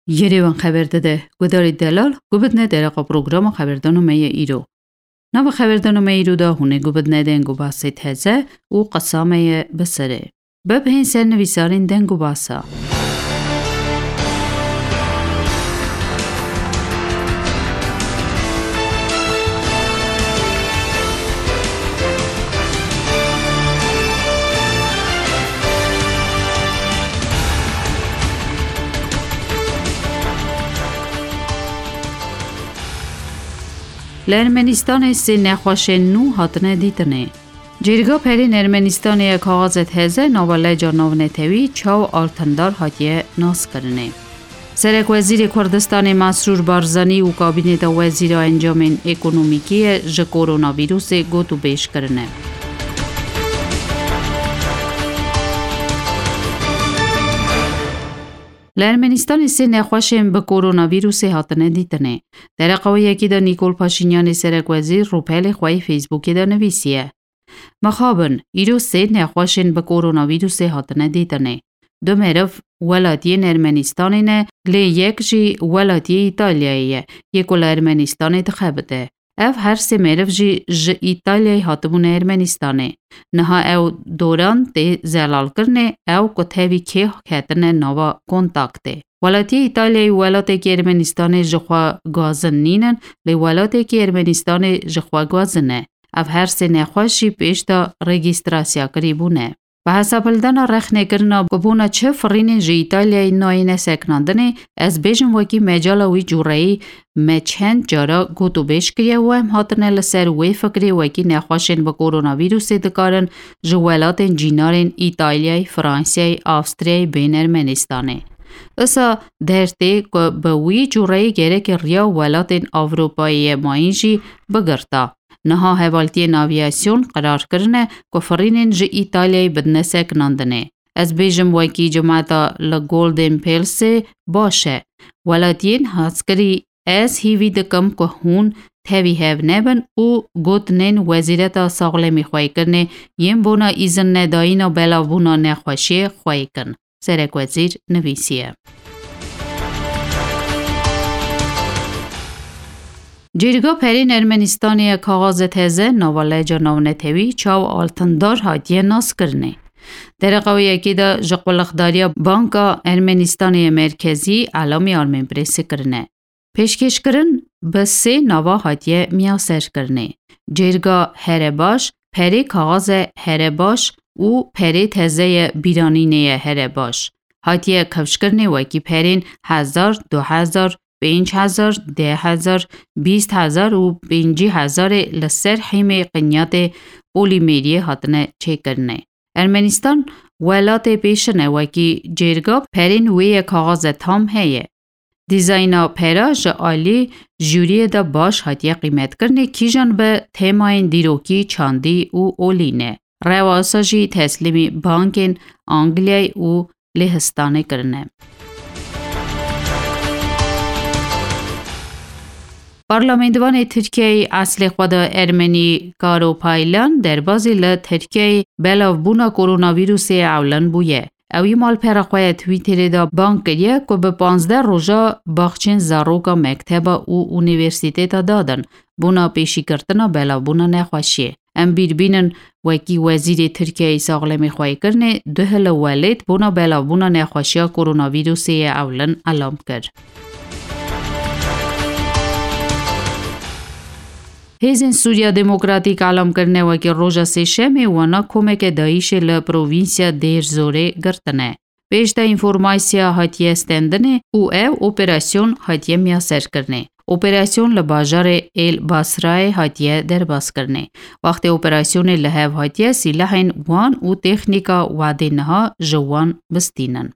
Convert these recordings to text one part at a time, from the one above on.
Երևան խաբերդեդե գդարի դելալ գուբդնե դերակա պրոգրամը խաբերդանում է իրո։ Նավը խաբերդանում է իրուդա հունե գուբդնե դեն գուբասի թեզե ու qasam է բսրե։ Բեբհին սերնվիսարին դեն գուբասա։ L'Ermenistan se nexwaşennu hatine dîtinê. Cîrga perên Ermenistanê kaxazê heze navaleca navnetewî çaw altındar hatiye naskirinê. Serekwezîrê Kurdistanê Mesrûr Barzanî û kabîneta wezîra encamên ekonomîkî ji koronavîrusê got û bêj kirine. L'Ermenistan se nexwaşên bi koronavîrusê hatine dîtinê. Derexeweyekî de Nîkol Paşinyanê serekwezîr rûpelê xwe yê Facebookê de nivîsiye. Mixabin, îro sê nexwaşên bi koronavîrusê hatine dîtinê. Du meriv welatiyên Ermenistanê ne, lê yek jî welatiyê İtalyayê ye, yê ku li Ermenistanê dixebite. Ev her sê meriv jî ji İtalyayê hatibûne Ermenistanê. Niha ew doran tê zelalkirinê ew ku tevî kê ketine nava kontaktê. Welatiyê İtalyayê welatekî Ermenistanê ji xwe gazin nînin, lê welatekî Ermenistanê ji xwe gazin e. Ev her sê nexweş jî pêş de regîstrasiya kirîbûne. Bi hesabildana rexnêkirina bûna çi firînên ji İtalyayê nayîne sekinandinê, ez bêjim wekî mecala wî cûreyî me çend cara got û bêj kiriye û em hatine li ser wê fikrê wekî nexweşên bi koronavîrusê dikarin ji welatên cînarên İtalyayê, Fransayê, Awstriyayê bên Ermenistanê. Îsa dertê ku bi wî cûreyî gerekê riya welatên Awropayê mayîn jî bigirta. Niha hevaltiyên avyasyon qirar kirine ku firînên ji İtalyayê bidine sekinandinê. Ez bêjim wekî cemeta li Golden Pilsê baş e. Welatiyên hezkirî ez hîvî dikim ku hûn tevî hev nebin û gotinên Wezîreta Saxlemê xweykirinê yên bona îzin nedayîna belavbûna nexweşiyê xweykin. Serekwezîr nivîsiye. Cîrga perên Ermenistanê kaxazê heze navaleca navnetewî çaw altındar hatiye naskirinê. Derexeweyekî de ji quliqdariya Banka Ermenistanê Merkezî elamî Armenprêsê kirine. Pêşkêşkirin bi sê nava hatiye miyaserkirinê. Cîrga Herebaş, perê kaxazê Herebaş û perê tezeyê Bîranînê Herebaş. Hatiye kevşkirinê wekî perên 1000, 2000, 5000, 10,000, 20,000 û 50,000 li ser hêmê qinyatê polîmeriyê hatine çêkirinê. Ermenistan welatê pêşin e wekî cêrga perên wê yê kaxazê tam heye. Dîzayna pera ji alî jûriyê de baş hatiye qîmetkirinê kîjan bi temayên dîrokî, çandî û olîne. Rewasa jî teslîmî bankên Angliyayê û Lêhistanê kirine. Parlamentobanê Tirkiyeyê eslê xwe de Ermenî Karopaylan derbasî li Tirkiyeyê belavbûna koronavîrusê ewlen bûye. Ew yê malpera xwe ya Twitterê de bang kiriye ku bi 15 roja baxçên zaroka mekteba û unîversîtê de dadin bûna pêşîkirtina belavbûna nexweşiyê. Em bîrbînin wekî Wezîrê Tirkiyeyê Saxlemê xweykirinê du hile welêt bûna belavbûna nexweşiya koronavîrusê yê ewlen elam kir. Hêzên Sûriya Demokratîk elamkirine wekî roja sêşemê wana komekê Daişê li provînsya Dêr Zorê girtine. Pêş de înformasya hatiye stendinê û ev operasyon hatiye miyaserkirinê. Operasyon li bajarê El Basrayê hatiye derbaskirinê. Wextê operasyonê li hev hatiye sîlehên wan û têxnîka wedê niha ji wan bistînin.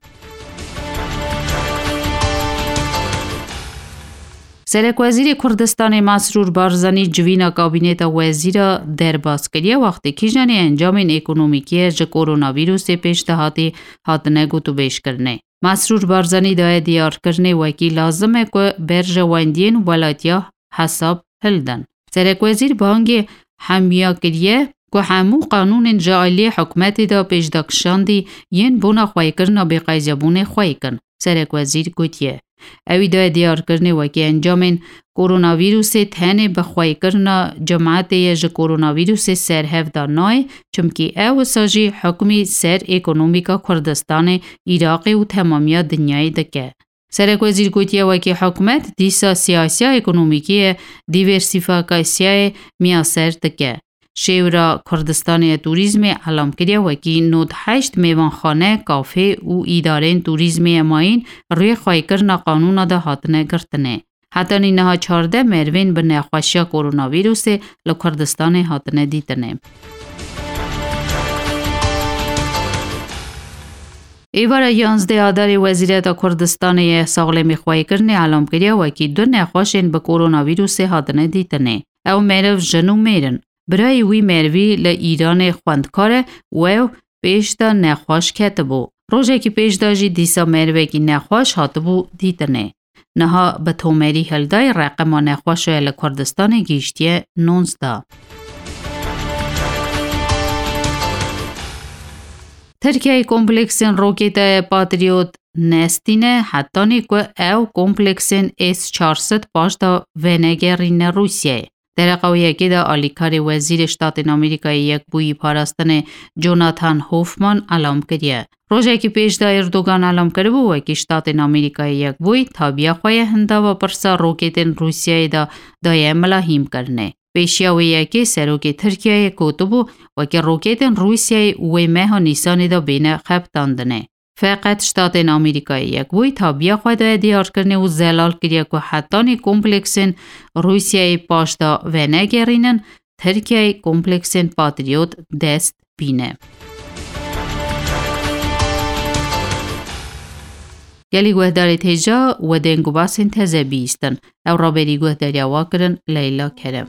Serekwezîrê Kurdistanê Mesrûr Barzanî civîna kabîneta wezîra derbas kiriye wextê kîjanê encamên ekonomîkî ji koronavîrusê pêş de hatine got û bêjkirinê. Mesrûr Barzanî daye diyarkirinê wekî lazim e ku berja wendiyên welatiya hesab hildin. Serekwezîr bangê hemiya kiriye ku hemû qanûnên ji aliyê hikûmetê de pêşdakişandî yên bona xweykirina bêqeziyebûnê xwe bikin. Serekwezîr gotiye. اوی دا دیار کرنه وکی انجامین کرونا ویروس تنه بخوای کرنا جماعت یج کرونا ویروس سر هفدا نای چمکی او ساجی حکمی سر اکونومیکا کردستان عراق و تمامی دنیای دکه. سرک وزیر گوتیه وکی حکومت دیسا سیاسی اکونومیکی دیورسیفاکاسیای میاسر دکه. شیورا کردستان توریسم علام کرده وکی 98 میوانخانه، کافه و اداره توریسم اماین روی خواهی کرنا قانون ده هاتنه گرتنه. حتی اینها 14 مروین به نخواشی کرونا ویروس لکردستان هاتنه دیتنه. ایوارا 11 آذر وزارت کردستان سالم خواهی کرنه علام کرده وکی 2 نخواشین به کرونا ویروس هاتنه دیتنه. او مرو جنو میرن. برای وی مروی ل ایران خواندکاره و پیش دا نخواش کته بو. روزه که پیش داجی دیسا مروی که نخواش هات بو دیتنه. نها به تومری هلدای رقم نخواش ل کردستان گیشتی 19. ترکیه کمپلکسن روکیت پاتریوت نستینه حتی که او کمپلکسن S-400 پاشتا ونگرین روسیه. در قویه که دا آلیکار وزیر شتات آمریکای یک بوی پاراستن جوناتان هوفمان علام کریه. روزه که پیش دا اردوگان علام کرده بو که شتات آمریکای یک بوی تابیا خواه هندا و پرسا روکیتن روسیه دا دای ملاحیم کرنه. پیشیاویه که سروک ترکیه کوتبو و که روکیتن روسیه و ماه نیسان دا بین خبتاندنه. فقط شتات آمریکای یک بوی تابیا خود دیار کرنه و زلال کریه که حتی کمپلکسن روسیه پاشتا و نگرینن ترکیه کمپلکسن پاتریوت دست بینه. گلی گوهداری تیجا و دنگو باسن تزه بیستن او را بری گوهداری واکرن لیلا کرم.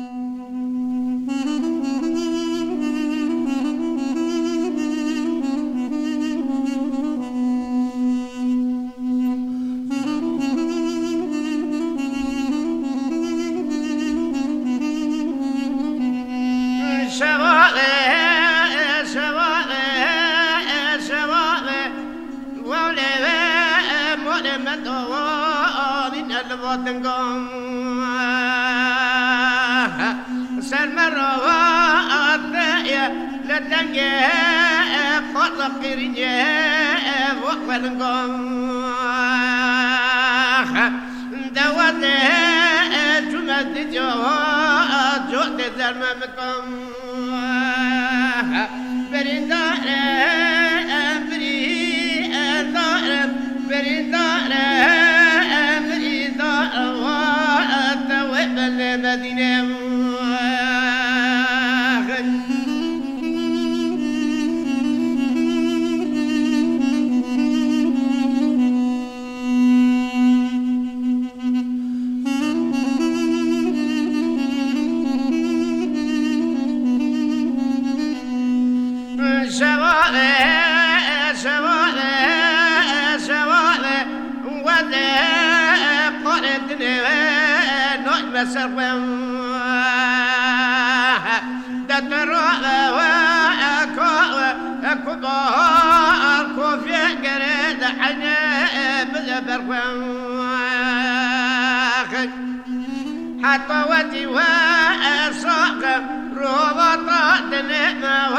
حتى ودي واساق روضة دنيا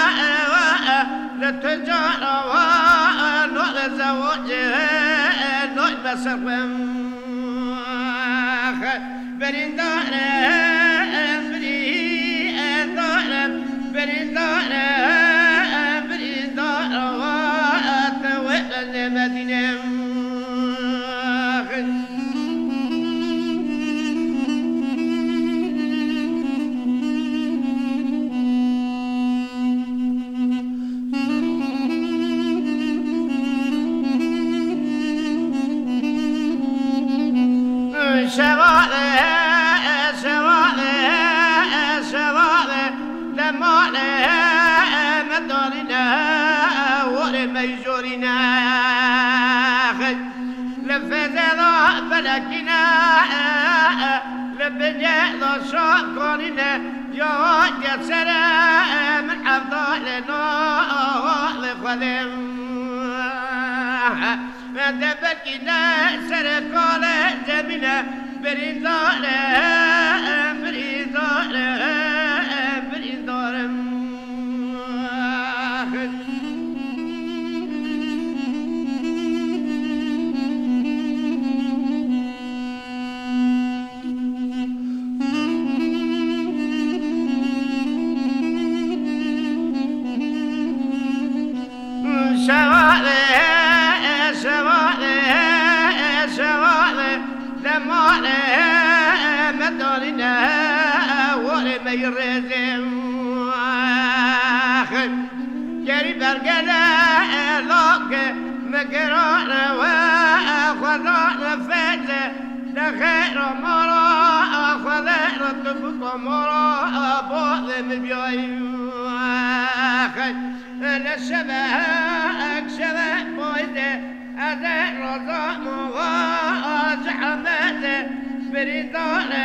للتجارة ونغز وجه نغز برندارة وتوئل المدينة لكنا لبنيا ذا شاكرنا يا سلام من أفضل نور لخدم دبركنا سرقال زمينة بريدارة شواله دماله مدارنا ورمي الرزم جري برقنا لوك مقرانا وخذانا فاتة لخير مرا خذانا تبقى مرا بعض مبيعين للشبك شبك بويده أذن رضا مغاز حماده بريداره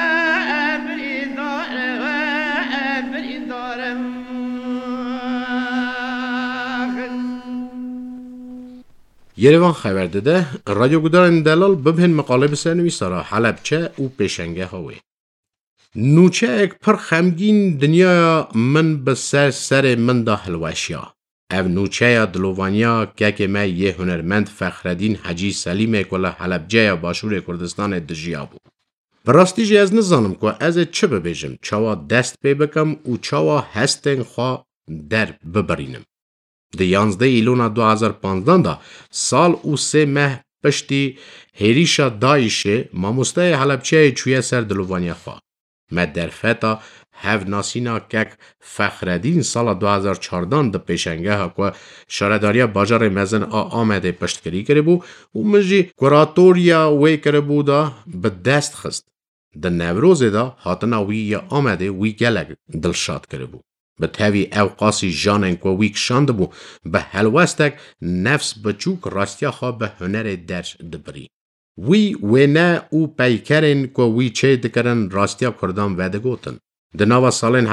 یریوان خبر داده رادیو گودارن دلال ببهن مقاله بسرنویسارا حلبچه و پیشنگه هاوی نوچه اک پر خمگین دنیا من بسر سر من دا حلوشیا او نوچه یا دلوانیا که ما یه هنرمند فخردین حجی سلیم کلا حلبجه یا باشور کردستان دجیا بود. براستی جی از نزانم که از چه ببیجم چاوا دست پی بکم و چاوا هستن خواه در ببرینم. ده 11 ایلونا 2015 دا سال و 3 ماه پشتی هریشا دایشه ماموسته حلبچه چویه سر دلوانیا خواه. ما در فتا هف ناسینا کک فخردین سال 2014 ده پیشنگه ها که شارداریا باجار مزن آمده پشتگری کرده بو و مجی کراتوریا وی کرده بو دا به دست خست. ده نوروز دا هاتنا وی یا آمده وی گلگ دلشاد کرده بو. به تاوی اوقاسی جانن که وی کشانده بو به حلوستک نفس بچوک راستیا خواه به هنر درش دبری. وی نه او پیکرین که وی چه دکرن راستیا کردان وده گوتن. ده ناوا سالین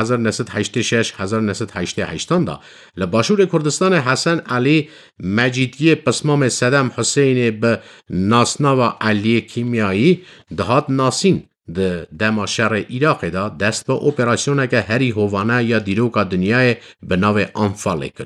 1986-1988 دا لباشور کردستان حسن علی مجیدی پسمام صدام حسین به ناسناوا علی کیمیایی دهات ناسین ده دماشر عراق دا دست به اپراسیونه که هری هوانه یا دیروکا دنیای به ناو انفاله کرد.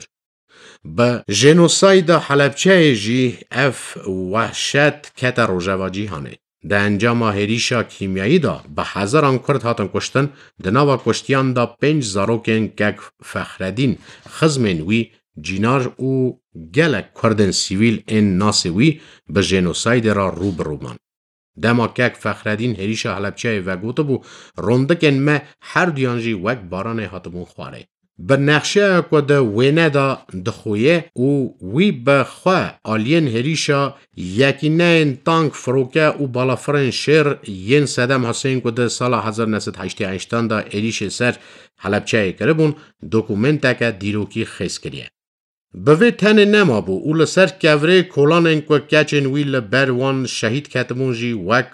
به جنوساید حلبچه جی اف وحشت کت روژوا جیهانه. ده انجام هریشا کیمیایی دا به هزاران کرد هاتن کشتن ده ناوا کشتیان دا 5 زاروکن گک فخردین خزمین وی جینار او گلک کردن سیویل این ناسوی به جنوساید را روبرومان. دما کک فخردین هریشا حلبچه و گوته بو روندکن ما هر دیانجی وک باران هاتمون خواره. به نقشه که ده وینه دا دخویه و وی بخواه آلین هریشا یکی نه این تانک فروکه و بالافرن شیر ین صدام حسین که ده سال 1988 دا هریش سر حلبچه کربون دوکومنته که دیروکی خیس کریه. به تن نما بو اول سر کوره کلانن که کچن ویل بروان شهید کتمونجی وک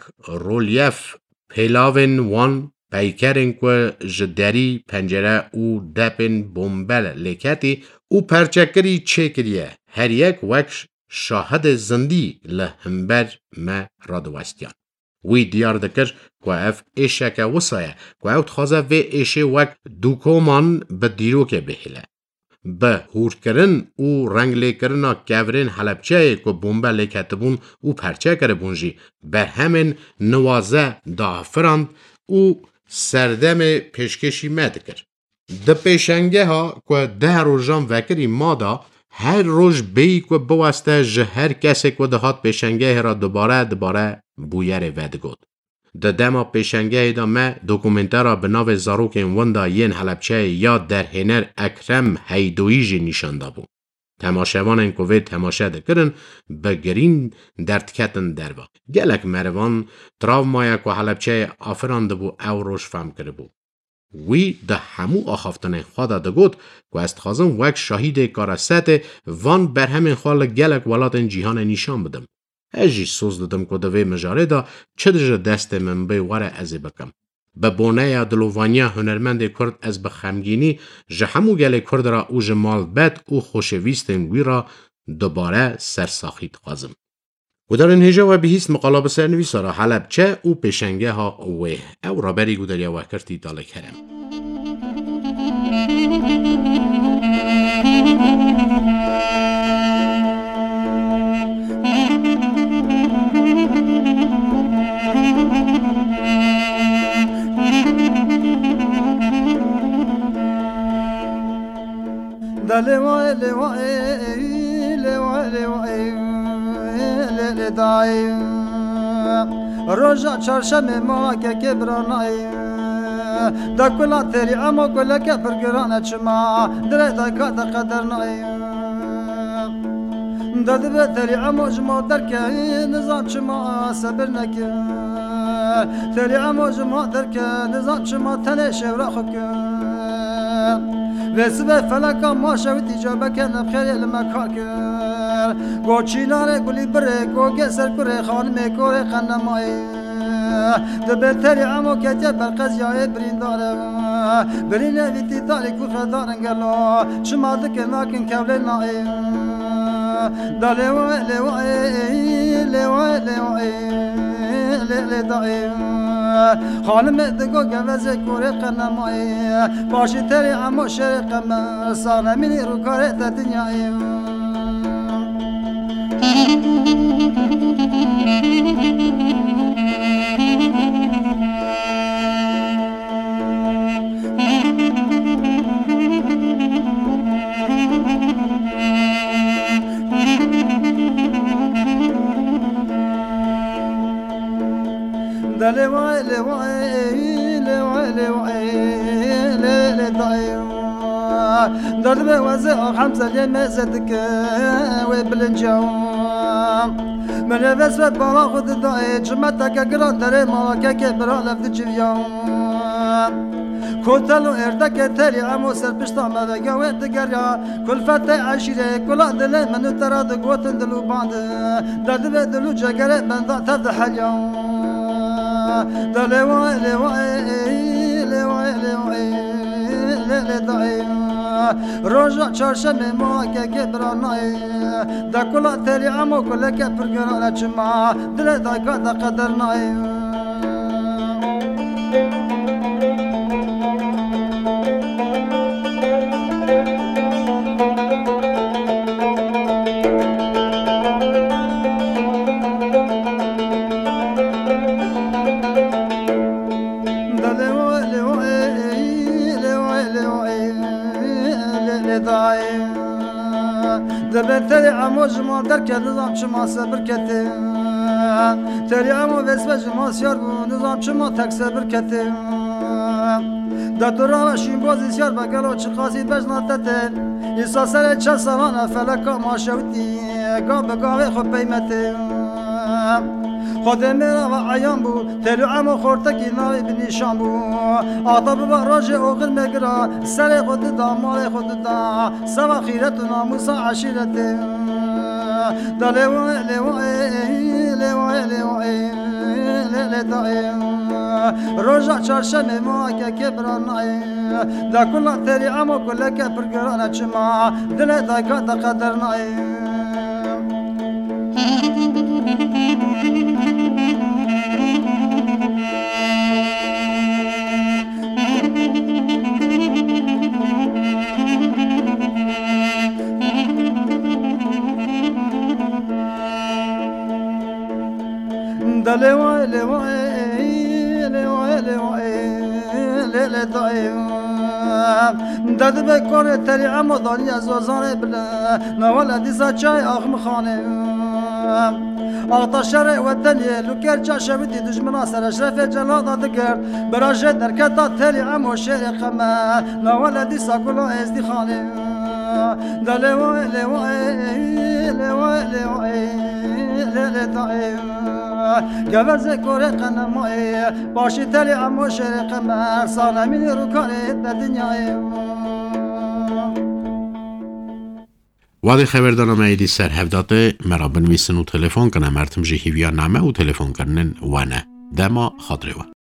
رولیف پیلاون وان پیکرن که جدری پنجره او دپن بومبل لکتی او پرچکری چه کریه هر یک وک شاهد زندی لهمبر ما رادوستیان. وی دیار دکر که اف ایشه که وسایه که اوت خوازه و ایشه وک دوکومان به دیرو که بهیله. به هور کرن او رنگ لیکرنا کورین حلبچه که بومبه لیکتبون او پرچه کره بونجی به همین نوازه دافرند او سردم پیشکشی مدکر. ده پیشنگه ها که 10 روزان وکری مادا هر روز بی که بواسطه جهر کسی که ده هات پیشنگه را دوباره بویر ودگود. ده دما پیشنگه دا ما دوکومنته را به ناو زاروکین وندا ین حلبچه یا در هنر اکرم هیدویجی نشانده بود. تماشاوان این کووی تماشا دکرن بگرین دردکتن دربا. گلک مروان تراومایا که حلبچه آفرانده بو او روش فهم کرده بود. وی ده همو آخافتن خواده دگود که است خازم وک شاهید کارست وان بر همین خال گلک ولاتن جیهان نشان بدم. اجی سوز دادم که دوی مجاره دا چه درجه دست من بی وره ازی بکم. به بونه یا دلووانیا هنرمند کرد از بخمگینی جهمو گل کرد را او جمال بد او خوشویستن وی را دوباره سرساخید خوازم. و در انهجا و بهیست مقالب سرنویس را حلب چه او پیشنگه ها اوه او را بری گودریا و کرتی داله کرم. لوای لوای لوای لوای لدای روزا چهارشنبه ما که کبرانای دکلا تری اما کلا که برگرانه چما در دکات قدر نای داد به تری اما جما درک نظام چما صبر نکه تری اما جما درک نظام چما تنش و رخک وسبه فلک ما شویت جابه کنه بخیر المکان کر گوچیناره گلی بره گوگه سر کره خانمه کره قنمای دبتری عمو کتی برقزیای برینداره برینه ویتی تالی کو خدارن گلو چما دکه ناکن کبله نای دلوای لوای لوای لوای لدای خانم دگو گوزه کوره قنمای باشی تری عمو شرق من سالمینی رو کاره تا دنیای لوای لوای لوای لوای لدای درد به وزه خمسه لیمه زدک و بلنجام من بس بد بالا خود دای چمتا که گران داره مالا که برا لفت جویام کوتلو اردک تری امو سر پشتا مدگا و دگریا کل فتح عشیره کلا دل منو تراد گوتن دلو باند درد به دلو جگره بندا تفد حلیام لوای لوای لوای لوای لدای روزا چهارشنبه ما که کبرانای دکلا تری امو کلا که پرگرانه چما دل دکات قدر نای تری عمو جما درک نظام چما صبر کته تری عمو وسوه جما سیار بو نظام چما تک صبر کته دکتر شین بازی سیار بگلو چه خاصی بجناتته ایسا سر چه سالانه فلکا ما شوتی گاه به گاه خود پیمته خود میرا و عیان بو تلو عمو خورتکی ناوی بنیشان بو آتا ببا راج اوغل مگرا سر خود دا مال خود دا سوا خیرت و ناموسا عشیرت دا لوای لوای لوای لوای لدای روزا چهارشنبه ما که کبرانای دا کلا تری عمو کلا که پرگرانه چما دل دکات قدر نای لوای لوای لوای لوای لدای داد به کار تری عمو دانی از وزانه بله نوالا دیسا چای آخم خانه آتا شرع و دنیه لوکر چا شویدی دجمنا سر اشرف جلادا دگر براجه درکتا تری عمو شیر قمه نوالا دیسا کلا ازدی خانه دا لوای لوای لوای لوای لدای گوزه کوره قنمای باشی تلی عمو شیر قمه سالمینی رو کاره در دنیای وادی خبردارنامه ایدی سر هفداده مرا بنویسن و تلفن کنه مرتم جهیویا نامه و تلفن کنن وانه دما خاطره و